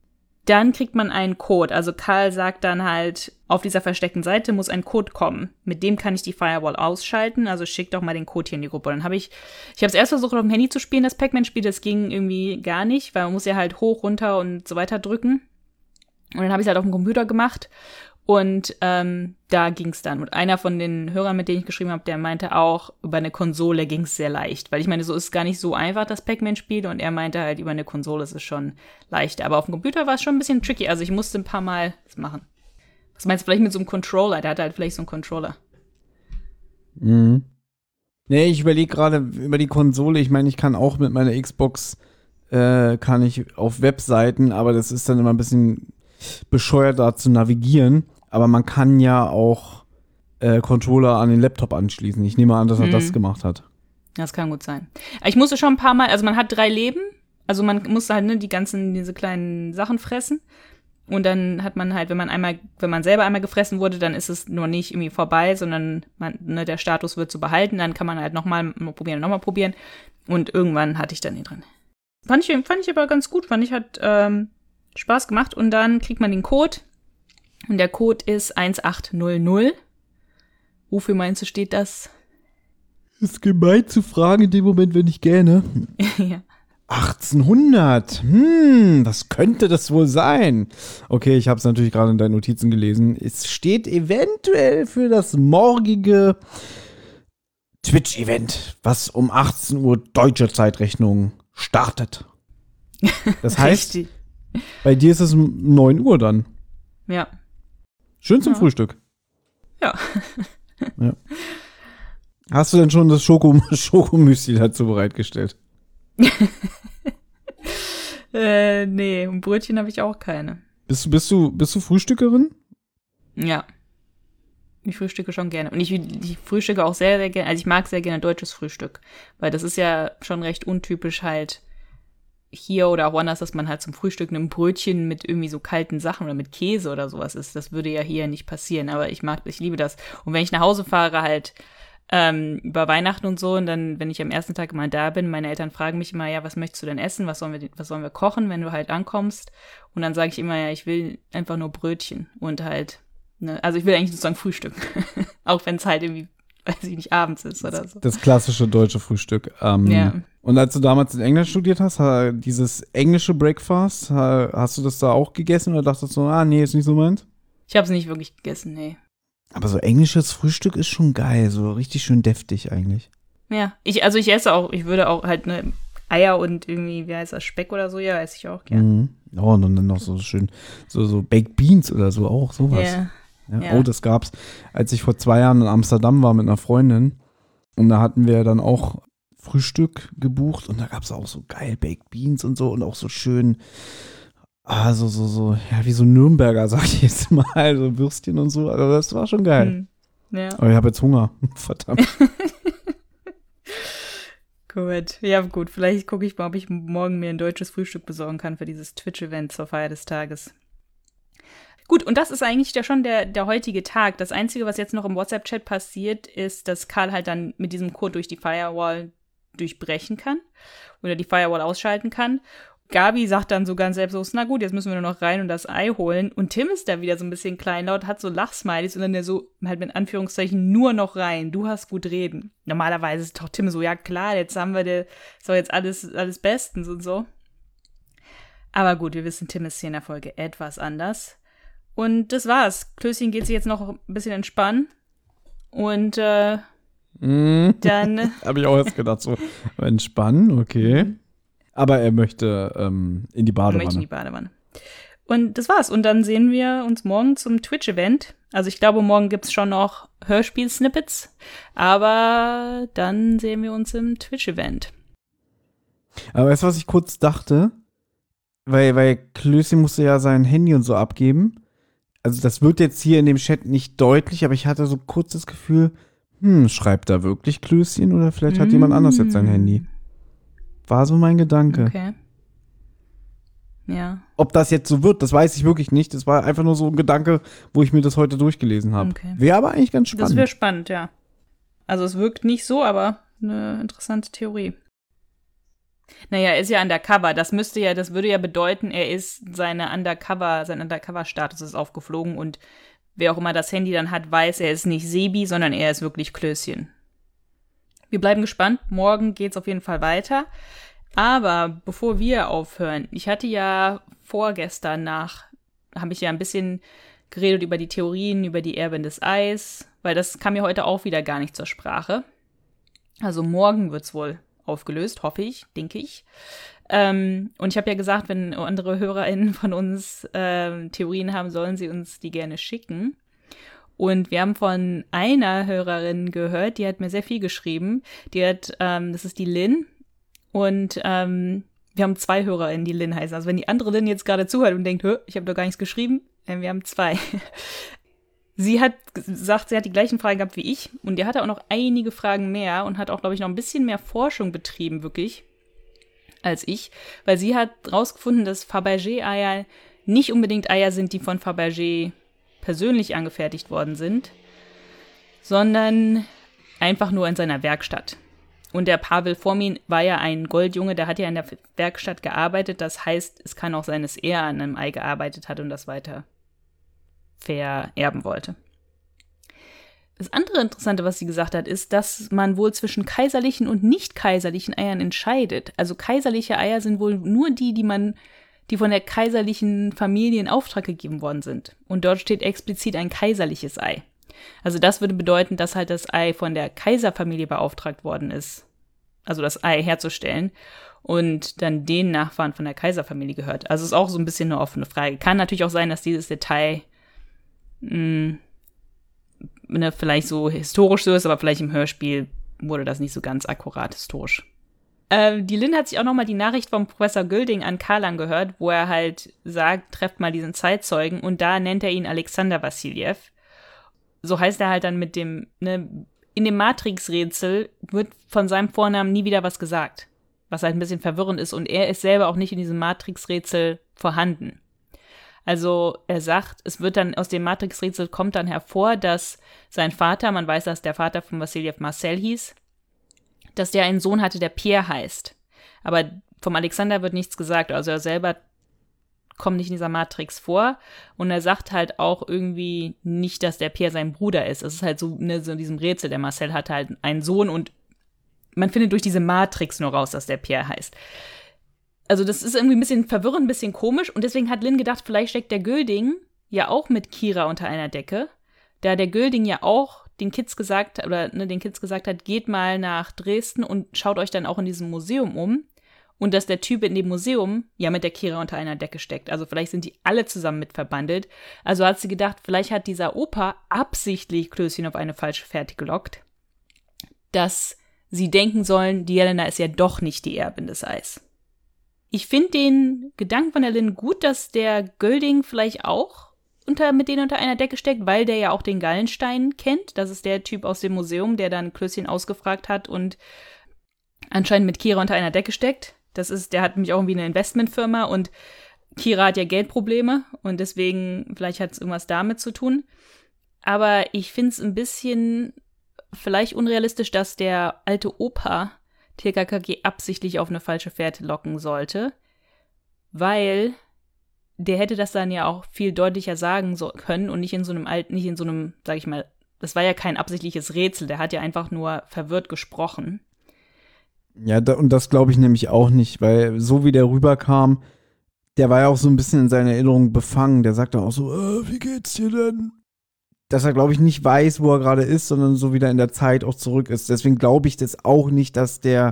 Speaker 4: dann kriegt man einen Code. Also Karl sagt dann halt, auf dieser versteckten Seite muss ein Code kommen. Mit dem kann ich die Firewall ausschalten. Also schick doch mal den Code hier in die Gruppe. Dann habe ich, ich habe es erst versucht, auf dem Handy zu spielen, das Pac-Man-Spiel. Das ging irgendwie gar nicht, weil man muss ja halt hoch, runter und so weiter drücken. Und dann habe ich es halt auf dem Computer gemacht. Und ähm, da ging es dann. Und einer von den Hörern, mit denen ich geschrieben habe, der meinte auch, über eine Konsole ging es sehr leicht. Weil ich meine, so ist es gar nicht so einfach, das Pac-Man-Spiel. Und er meinte halt, über eine Konsole ist es schon leichter. Aber auf dem Computer war es schon ein bisschen tricky. Also ich musste ein paar Mal das machen. Was meinst du vielleicht mit so einem Controller? Der hatte halt vielleicht so einen Controller.
Speaker 3: Mhm. Nee, ich überlege gerade über die Konsole. Ich meine, ich kann auch mit meiner Xbox, äh, kann ich auf Webseiten, aber das ist dann immer ein bisschen bescheuert, da zu navigieren. Aber man kann ja auch äh, Controller an den Laptop anschließen. Ich nehme an, dass er mhm. das gemacht hat.
Speaker 4: Das kann gut sein. Ich musste schon ein paar Mal, also man hat drei Leben. Also man musste halt ne, die ganzen, diese kleinen Sachen fressen. Und dann hat man halt, wenn man einmal, wenn man selber einmal gefressen wurde, dann ist es nur nicht irgendwie vorbei, sondern man, ne, der Status wird so behalten. Dann kann man halt nochmal probieren, nochmal probieren. Und irgendwann hatte ich dann den drin. Fand ich, fand ich aber ganz gut. Fand ich, hat ähm, Spaß gemacht. Und dann kriegt man den Code. Und der Code ist eins acht null null. Wofür meinst du, steht das?
Speaker 3: Das ist gemein zu fragen in dem Moment, wenn ich gerne.
Speaker 4: Ja.
Speaker 3: achtzehnhundert. Hm, was könnte das wohl sein? Okay, ich habe es natürlich gerade in deinen Notizen gelesen. Es steht eventuell für das morgige Twitch-Event, was um achtzehn Uhr deutsche Zeitrechnung startet. Das heißt,
Speaker 4: Richtig.
Speaker 3: Bei dir ist es um neun Uhr dann.
Speaker 4: Ja.
Speaker 3: Schön zum
Speaker 4: Ja.
Speaker 3: Frühstück.
Speaker 4: Ja.
Speaker 3: Ja. Hast du denn schon das Schoko- Schokomüsli dazu bereitgestellt?
Speaker 4: äh, nee, und Brötchen habe ich auch keine.
Speaker 3: Bist du, bist du, bist du Frühstückerin?
Speaker 4: Ja. Ich frühstücke schon gerne. Und ich, ich frühstücke auch sehr, sehr gerne, also ich mag sehr gerne deutsches Frühstück. Weil das ist ja schon recht untypisch halt hier oder auch woanders, dass man halt zum Frühstück ein Brötchen mit irgendwie so kalten Sachen oder mit Käse oder sowas isst. Das würde ja hier nicht passieren. Aber ich mag, ich liebe das. Und wenn ich nach Hause fahre halt ähm, über Weihnachten und so und dann, wenn ich am ersten Tag mal da bin, meine Eltern fragen mich immer, ja, was möchtest du denn essen? Was sollen wir, was sollen wir kochen, wenn du halt ankommst? Und dann sage ich immer, ja, ich will einfach nur Brötchen und halt Ne? Also ich will eigentlich sozusagen frühstücken. Auch wenn es halt irgendwie, weiß ich nicht, abends ist oder so.
Speaker 3: Das klassische deutsche Frühstück. Ähm,
Speaker 4: Ja.
Speaker 3: Und als du damals in Englisch studiert hast, ha- dieses englische Breakfast, ha- hast du das da auch gegessen oder dachtest du, ah, nee, ist nicht so meins?
Speaker 4: Ich habe es nicht wirklich gegessen, nee.
Speaker 3: Aber so englisches Frühstück ist schon geil, so richtig schön deftig eigentlich.
Speaker 4: Ja, ich, also ich esse auch, ich würde auch halt ne Eier und irgendwie, wie heißt das, Speck oder so, ja, esse ich auch gerne.
Speaker 3: Mhm. Oh, und dann noch so schön, so, so Baked Beans oder so, auch sowas.
Speaker 4: Ja.
Speaker 3: Ja,
Speaker 4: Ja.
Speaker 3: Oh, das gab's, als ich vor zwei Jahren in Amsterdam war mit einer Freundin. Und da hatten wir dann auch Frühstück gebucht und da gab's auch so geil Baked Beans und so und auch so schön, ah, so, so, so, ja, wie so Nürnberger, sag ich jetzt mal, so Würstchen und so. Also das war schon geil.
Speaker 4: Hm. Ja.
Speaker 3: Aber ich habe jetzt Hunger. Verdammt.
Speaker 4: Gut, ja gut, vielleicht gucke ich mal, ob ich morgen mir ein deutsches Frühstück besorgen kann für dieses Twitch-Event zur Feier des Tages. Gut, und das ist eigentlich ja schon der, der heutige Tag. Das Einzige, was jetzt noch im WhatsApp-Chat passiert, ist, dass Karl halt dann mit diesem Code durch die Firewall durchbrechen kann oder die Firewall ausschalten kann. Gabi sagt dann so ganz selbstlos, na gut, jetzt müssen wir nur noch rein und das Ei holen. Und Tim ist da wieder so ein bisschen kleinlaut, hat so Lachsmilies und dann der so halt mit Anführungszeichen nur noch rein. Du hast gut reden. Normalerweise ist doch Tim so, ja klar, jetzt haben wir der, so jetzt alles, alles bestens und so. Aber gut, wir wissen, Tim ist hier in der Folge etwas anders. Und das war's. Klößchen geht sich jetzt noch ein bisschen entspannen. Und äh,
Speaker 3: Mm.
Speaker 4: dann
Speaker 3: Habe ich auch erst gedacht, so entspannen, okay. Aber er möchte ähm, in die
Speaker 4: möchte ich in
Speaker 3: Badewanne.
Speaker 4: die Badewanne. Und das war's. Und dann sehen wir uns morgen zum Twitch-Event. Also ich glaube, morgen gibt's schon noch Hörspiel-Snippets. Aber dann sehen wir uns im Twitch-Event.
Speaker 3: Aber weißt du, was ich kurz dachte? Weil, weil Klößchen musste ja sein Handy und so abgeben. Also das wird jetzt hier in dem Chat nicht deutlich, aber ich hatte so kurz das Gefühl, hm, schreibt da wirklich Klößchen oder vielleicht hat
Speaker 4: Mm.
Speaker 3: jemand anders jetzt sein Handy. War so mein Gedanke.
Speaker 4: Okay. Ja,
Speaker 3: Ob das jetzt so wird, das weiß ich wirklich nicht. Das war einfach nur so ein Gedanke, wo ich mir das heute durchgelesen habe.
Speaker 4: Okay.
Speaker 3: Wäre aber eigentlich ganz spannend.
Speaker 4: das wäre spannend, ja. Also es wirkt nicht so, aber eine interessante Theorie. Naja, er ist ja undercover. Das müsste ja, das würde ja bedeuten, er ist seine Undercover, sein Undercover-Status ist aufgeflogen und wer auch immer das Handy dann hat, weiß, er ist nicht Sebi, sondern er ist wirklich Klößchen. Wir bleiben gespannt. Morgen geht's auf jeden Fall weiter. Aber bevor wir aufhören, ich hatte ja vorgestern nach, habe ich ja ein bisschen geredet über die Theorien, über die Erbin des Eis, weil das kam ja heute auch wieder gar nicht zur Sprache. Also morgen wird's wohl aufgelöst, hoffe ich, denke ich. Ähm, und ich habe ja gesagt, wenn andere HörerInnen von uns ähm, Theorien haben, sollen sie uns die gerne schicken. Und wir haben von einer Hörerin gehört, die hat mir sehr viel geschrieben. Die hat, ähm, das ist die Lynn. Und ähm, wir haben zwei HörerInnen, die Lynn heißen. Also wenn die andere Lynn jetzt gerade zuhört und denkt, hö, ich habe doch gar nichts geschrieben, äh, wir haben zwei. Sie hat gesagt, sie hat die gleichen Fragen gehabt wie ich und die hatte auch noch einige Fragen mehr und hat auch, glaube ich, noch ein bisschen mehr Forschung betrieben, wirklich, als ich, weil sie hat rausgefunden, dass Fabergé-Eier nicht unbedingt Eier sind, die von Fabergé persönlich angefertigt worden sind, sondern einfach nur in seiner Werkstatt. Und der Pavel Fomin war ja ein Goldjunge, der hat ja in der Werkstatt gearbeitet, das heißt, es kann auch sein, dass er an einem Ei gearbeitet hat und das weiter vererben wollte. Das andere Interessante, was sie gesagt hat, ist, dass man wohl zwischen kaiserlichen und nicht kaiserlichen Eiern entscheidet. Also kaiserliche Eier sind wohl nur die, die man, die von der kaiserlichen Familie in Auftrag gegeben worden sind. Und dort steht explizit ein kaiserliches Ei. Also das würde bedeuten, dass halt das Ei von der Kaiserfamilie beauftragt worden ist, also das Ei herzustellen und dann den Nachfahren von der Kaiserfamilie gehört. Also ist auch so ein bisschen eine offene Frage. Kann natürlich auch sein, dass dieses Detail mh, ne, vielleicht so historisch so ist, aber vielleicht im Hörspiel wurde das nicht so ganz akkurat historisch. Äh, die Lynn hat sich auch nochmal die Nachricht vom Professor Gülding an Karl angehört, wo er halt sagt, trefft mal diesen Zeitzeugen und da nennt er ihn Alexander Wassiljew. So heißt er halt dann mit dem, ne, in dem Matrix-Rätsel wird von seinem Vornamen nie wieder was gesagt, was halt ein bisschen verwirrend ist und er ist selber auch nicht in diesem Matrix-Rätsel vorhanden. Also er sagt, es wird dann aus dem Matrix-Rätsel kommt dann hervor, dass sein Vater, man weiß, dass der Vater von Wassiljew Marcel hieß, dass der einen Sohn hatte, der Pierre heißt. Aber vom Alexander wird nichts gesagt, also er selber kommt nicht in dieser Matrix vor und er sagt halt auch irgendwie nicht, dass der Pierre sein Bruder ist. Es ist halt so, ne, so in diesem Rätsel, der Marcel hatte halt einen Sohn und man findet durch diese Matrix nur raus, dass der Pierre heißt. Also das ist irgendwie ein bisschen verwirrend, ein bisschen komisch und deswegen hat Lynn gedacht, vielleicht steckt der Gülding ja auch mit Kira unter einer Decke, da der Gülding ja auch den Kids gesagt oder ne, den Kids gesagt hat, geht mal nach Dresden und schaut euch dann auch in diesem Museum um. Und dass der Typ in dem Museum ja mit der Kira unter einer Decke steckt. Also vielleicht sind die alle zusammen mit verbandelt. Also hat sie gedacht, vielleicht hat dieser Opa absichtlich Klößchen auf eine falsche Fährte gelockt, dass sie denken sollen, die Jelena ist ja doch nicht die Erbin des Eis. Ich finde den Gedanken von der Lynn gut, dass der Gülding vielleicht auch unter, mit denen unter einer Decke steckt, weil der ja auch den Gallenstein kennt. Das ist der Typ aus dem Museum, der dann Klößchen ausgefragt hat und anscheinend mit Kira unter einer Decke steckt. Das ist, der hat nämlich auch irgendwie eine Investmentfirma und Kira hat ja Geldprobleme und deswegen, vielleicht hat es irgendwas damit zu tun. Aber ich finde es ein bisschen vielleicht unrealistisch, dass der alte Opa T K K G absichtlich auf eine falsche Fährte locken sollte, weil der hätte das dann ja auch viel deutlicher sagen so können und nicht in so einem alten, nicht in so einem, sag ich mal, das war ja kein absichtliches Rätsel, der hat ja einfach nur verwirrt gesprochen.
Speaker 3: Ja, da, und das glaube ich nämlich auch nicht, weil so wie der rüberkam, der war ja auch so ein bisschen in seiner Erinnerung befangen. Der sagt dann auch so, äh, wie geht's dir denn? Dass er, glaube ich, nicht weiß, wo er gerade ist, sondern so wieder in der Zeit auch zurück ist. Deswegen glaube ich das auch nicht, dass der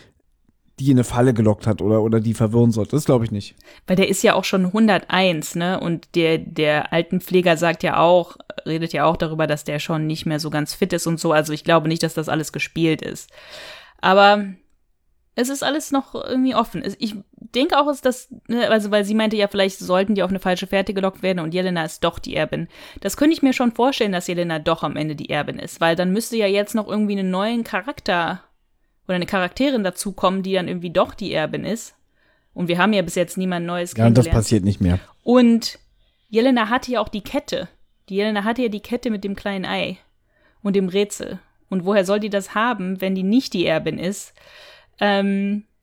Speaker 3: die in eine Falle gelockt hat oder, oder die verwirren sollte. Das glaube ich nicht.
Speaker 4: Weil der ist ja auch schon hunderteins, ne? Und der, der Altenpfleger sagt ja auch, redet ja auch darüber, dass der schon nicht mehr so ganz fit ist und so. Also ich glaube nicht, dass das alles gespielt ist. Aber es ist alles noch irgendwie offen. Ich denke auch, dass, also weil sie meinte ja, vielleicht sollten die auf eine falsche Fährte gelockt werden und Jelena ist doch die Erbin. Das könnte ich mir schon vorstellen, dass Jelena doch am Ende die Erbin ist, weil dann müsste ja jetzt noch irgendwie einen neuen Charakter oder eine Charakterin dazukommen, die dann irgendwie doch die Erbin ist. Und wir haben ja bis jetzt niemand Neues kennengelernt.
Speaker 3: Ja, und das passiert nicht mehr.
Speaker 4: Und Jelena hatte ja auch die Kette. Die Jelena hatte ja die Kette mit dem kleinen Ei und dem Rätsel. Und woher soll die das haben, wenn die nicht die Erbin ist? Ähm,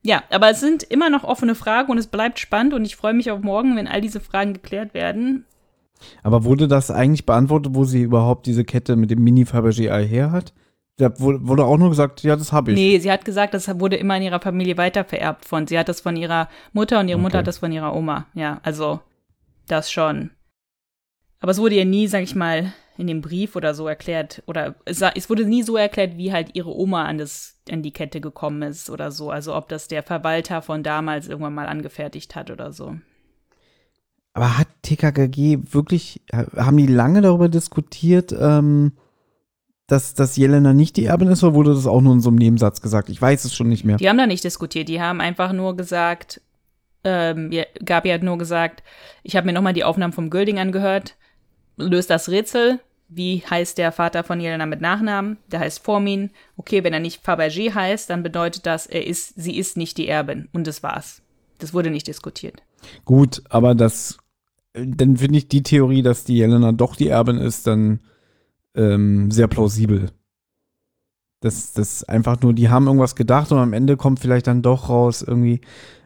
Speaker 4: Ja, aber es sind immer noch offene Fragen und es bleibt spannend und ich freue mich auf morgen, wenn all diese Fragen geklärt werden.
Speaker 3: Aber wurde das eigentlich beantwortet, wo sie überhaupt diese Kette mit dem Mini-Fabergé-Ei her hat? Da wurde auch nur gesagt, ja, das habe ich.
Speaker 4: Nee, sie hat gesagt, das wurde immer in ihrer Familie weitervererbt von. Sie hat das von ihrer Mutter und ihre Mutter
Speaker 3: Okay.
Speaker 4: hat das von ihrer Oma. Ja, also das schon. Aber es wurde ihr nie, sag ich mal, in dem Brief oder so erklärt. Oder es, es wurde nie so erklärt, wie halt ihre Oma an, das, an die Kette gekommen ist oder so. Also ob das der Verwalter von damals irgendwann mal angefertigt hat oder so.
Speaker 3: Aber hat T K K G wirklich, haben die lange darüber diskutiert, ähm, dass, dass Jelena nicht die Erbin ist, oder wurde das auch nur in so einem Nebensatz gesagt? Ich weiß es schon nicht mehr.
Speaker 4: Die haben da nicht diskutiert. Die haben einfach nur gesagt, ähm, Gabi hat nur gesagt, ich habe mir nochmal die Aufnahmen vom Gölding angehört, löst das Rätsel. Wie heißt der Vater von Jelena mit Nachnamen? Der heißt Formin. Okay, wenn er nicht Fabergé heißt, dann bedeutet das, er ist, sie ist nicht die Erbin. Und das war's. Das wurde nicht diskutiert.
Speaker 3: Gut, aber das, dann finde ich die Theorie, dass die Jelena doch die Erbin ist, dann ähm, sehr plausibel. Das, das einfach nur, die haben irgendwas gedacht und am Ende kommt vielleicht dann doch raus irgendwie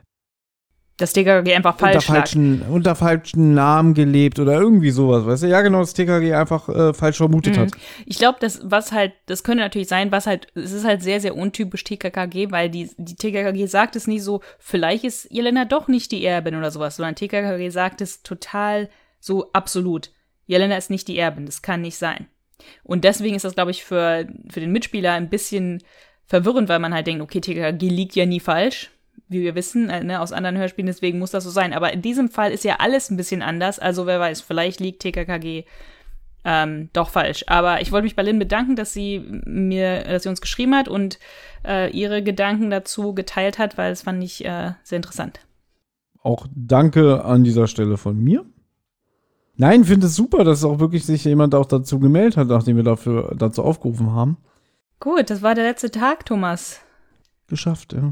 Speaker 4: Das T K K G einfach
Speaker 3: unter
Speaker 4: falsch lag.
Speaker 3: falschen, unter falschen Namen gelebt oder irgendwie sowas, weißt du? Ja, genau, das T K K G einfach äh, falsch vermutet
Speaker 4: Mhm.
Speaker 3: hat.
Speaker 4: Ich glaube, das, was halt, das könnte natürlich sein, was halt, es ist halt sehr, sehr untypisch T K K G, weil die, die T K K G sagt es nie so, vielleicht ist Jelena doch nicht die Erbin oder sowas, sondern T K K G sagt es total so absolut. Jelena ist nicht die Erbin, das kann nicht sein. Und deswegen ist das, glaube ich, für, für den Mitspieler ein bisschen verwirrend, weil man halt denkt, okay, T K K G liegt ja nie falsch, wie wir wissen, äh, ne, aus anderen Hörspielen, deswegen muss das so sein. Aber in diesem Fall ist ja alles ein bisschen anders, also wer weiß, vielleicht liegt T K K G ähm, doch falsch. Aber ich wollte mich bei Lynn bedanken, dass sie mir, dass sie uns geschrieben hat und äh, ihre Gedanken dazu geteilt hat, weil das fand ich äh, sehr interessant.
Speaker 3: Auch danke an dieser Stelle von mir. Nein, finde es super, dass auch wirklich sich jemand auch dazu gemeldet hat, nachdem wir dafür dazu aufgerufen haben.
Speaker 4: Gut, das war der letzte Tag, Thomas.
Speaker 3: Geschafft, ja.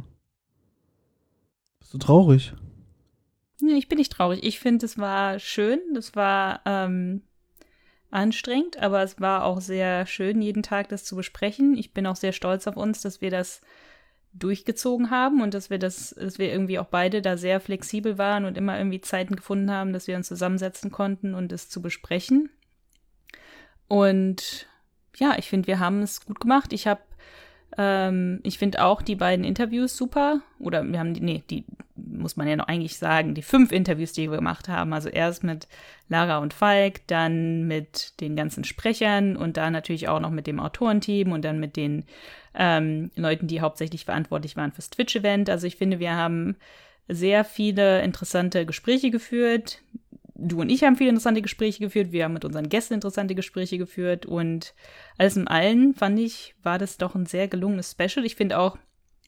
Speaker 3: Bist du traurig?
Speaker 4: Nee, ich bin nicht traurig. Ich finde, es war schön. Das war ähm, anstrengend, aber es war auch sehr schön, jeden Tag das zu besprechen. Ich bin auch sehr stolz auf uns, dass wir das durchgezogen haben und dass wir das, dass wir irgendwie auch beide da sehr flexibel waren und immer irgendwie Zeiten gefunden haben, dass wir uns zusammensetzen konnten und es zu besprechen. Und ja, ich finde, wir haben es gut gemacht. Ich habe Ähm, ich finde auch die beiden Interviews super. Oder wir haben die, nee, die muss man ja noch eigentlich sagen, die fünf Interviews, die wir gemacht haben. Also erst mit Lara und Falk, dann mit den ganzen Sprechern und dann natürlich auch noch mit dem Autorenteam und dann mit den ähm, Leuten, die hauptsächlich verantwortlich waren fürs Twitch-Event. Also ich finde, wir haben sehr viele interessante Gespräche geführt. Du und ich haben viele interessante Gespräche geführt, wir haben mit unseren Gästen interessante Gespräche geführt und alles in allem, fand ich, war das doch ein sehr gelungenes Special. Ich finde auch,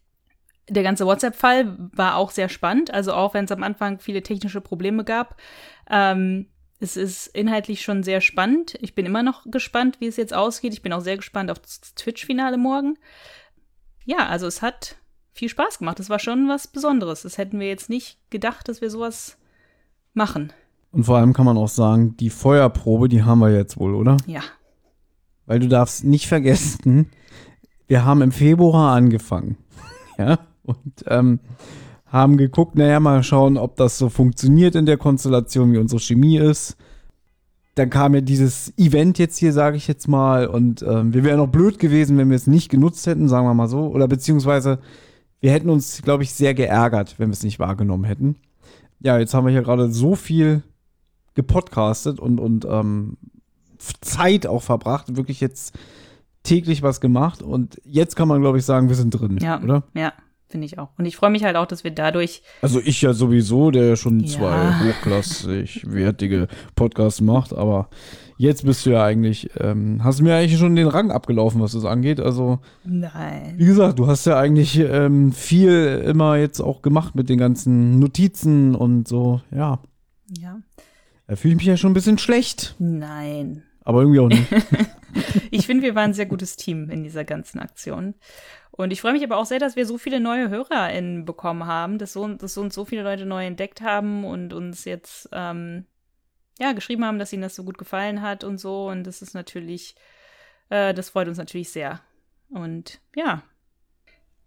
Speaker 4: der ganze WhatsApp-Fall war auch sehr spannend, also auch wenn es am Anfang viele technische Probleme gab. Ähm, es ist inhaltlich schon sehr spannend. Ich bin immer noch gespannt, wie es jetzt ausgeht. Ich bin auch sehr gespannt auf das Twitch-Finale morgen. Ja, also es hat viel Spaß gemacht. Es war schon was Besonderes. Das hätten wir jetzt nicht gedacht, dass wir sowas machen.
Speaker 3: Und vor allem kann man auch sagen, die Feuerprobe, die haben wir jetzt wohl, oder?
Speaker 4: Ja.
Speaker 3: Weil du darfst nicht vergessen, wir haben im Februar angefangen. Ja, und ähm, haben geguckt, naja, mal schauen, ob das so funktioniert in der Konstellation, wie unsere Chemie ist. Dann kam ja dieses Event jetzt hier, sage ich jetzt mal, und ähm, wir wären auch blöd gewesen, wenn wir es nicht genutzt hätten, sagen wir mal so. Oder beziehungsweise, wir hätten uns, glaube ich, sehr geärgert, wenn wir es nicht wahrgenommen hätten. Ja, jetzt haben wir hier gerade so viel gepodcastet und, und ähm, Zeit auch verbracht, wirklich jetzt täglich was gemacht und jetzt kann man, glaube ich, sagen, wir sind drin,
Speaker 4: Ja,
Speaker 3: oder?
Speaker 4: ja, finde ich auch. Und ich freue mich halt auch, dass wir dadurch
Speaker 3: Also ich ja sowieso, der schon
Speaker 4: Ja.
Speaker 3: zwei hochklassig wertige Podcasts macht, aber jetzt bist du ja eigentlich, ähm, hast mir eigentlich schon den Rang abgelaufen, was das angeht, also
Speaker 4: Nein.
Speaker 3: wie gesagt, du hast ja eigentlich ähm, viel immer jetzt auch gemacht mit den ganzen Notizen und so, ja.
Speaker 4: Ja.
Speaker 3: Da fühle ich mich ja schon ein bisschen schlecht,
Speaker 4: Nein.
Speaker 3: aber irgendwie auch nicht.
Speaker 4: Ich finde, wir waren ein sehr gutes Team in dieser ganzen Aktion. Und ich freue mich aber auch sehr, dass wir so viele neue HörerInnen bekommen haben, dass, so, dass uns so viele Leute neu entdeckt haben und uns jetzt ähm, ja, geschrieben haben, dass ihnen das so gut gefallen hat und so. Und das ist natürlich, äh, das freut uns natürlich sehr. Und ja.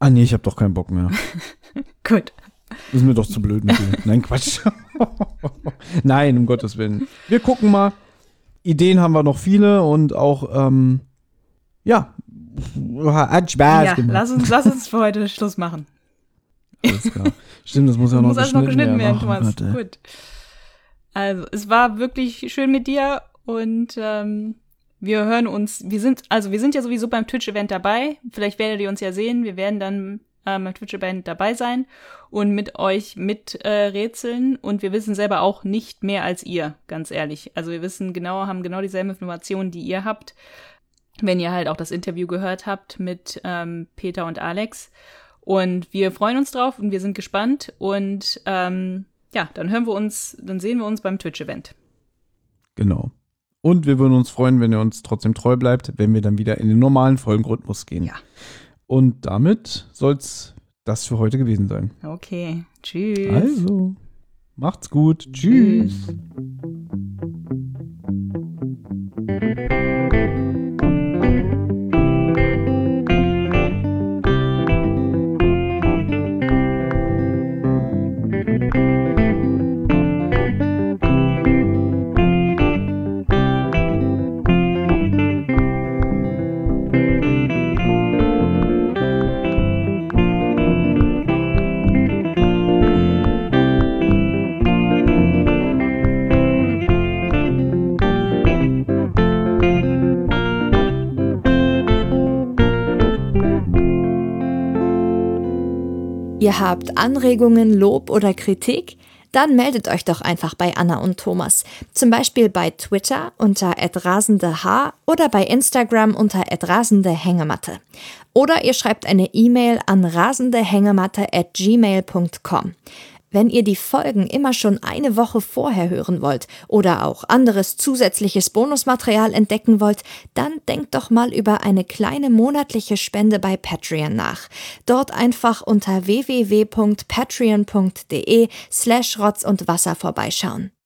Speaker 3: Ah nee, ich habe doch keinen Bock mehr.
Speaker 4: Gut.
Speaker 3: Das ist mir doch zu blöd mit dir. Nein, Quatsch. Nein, um Gottes Willen. Wir gucken mal. Ideen haben wir noch viele und auch, ähm, ja, hat Spaß
Speaker 4: Ja,
Speaker 3: gemacht.
Speaker 4: lass uns, lass uns für heute Schluss machen.
Speaker 3: Alles klar. Stimmt, das muss ja
Speaker 4: Das
Speaker 3: noch
Speaker 4: muss alles
Speaker 3: geschnitten,
Speaker 4: noch geschnitten werden,
Speaker 3: Ach,
Speaker 4: Thomas.
Speaker 3: Gott, ey.
Speaker 4: Gut. Also, es war wirklich schön mit dir und ähm, wir hören uns, wir sind, also wir sind ja sowieso beim Twitch-Event dabei. Vielleicht werdet ihr uns ja sehen. Wir werden dann ähm, beim Twitch-Event dabei sein und mit euch mit äh, rätseln. Und wir wissen selber auch nicht mehr als ihr, ganz ehrlich. Also wir wissen genau, haben genau dieselben Informationen, die ihr habt, wenn ihr halt auch das Interview gehört habt mit ähm, Peter und Alex. Und wir freuen uns drauf und wir sind gespannt. Und ähm, ja, dann hören wir uns, dann sehen wir uns beim Twitch-Event.
Speaker 3: Genau. Und wir würden uns freuen, wenn ihr uns trotzdem treu bleibt, wenn wir dann wieder in den normalen Folgenrhythmus gehen.
Speaker 4: Ja.
Speaker 3: Und damit soll's das für heute gewesen sein.
Speaker 4: Okay. Tschüss.
Speaker 3: Also, macht's gut. Tschüss.
Speaker 4: Tschüss.
Speaker 1: Ihr habt Anregungen, Lob oder Kritik? Dann meldet euch doch einfach bei Anna und Thomas. Zum Beispiel bei Twitter unter at rasendeh oder bei Instagram unter at rasendehängematte. Oder ihr schreibt eine E-Mail an rasendehängematte at gmail punkt com. Wenn ihr die Folgen immer schon eine Woche vorher hören wollt oder auch anderes zusätzliches Bonusmaterial entdecken wollt, dann denkt doch mal über eine kleine monatliche Spende bei Patreon nach. Dort einfach unter w w w punkt patreon punkt de slash rotz und wasser vorbeischauen.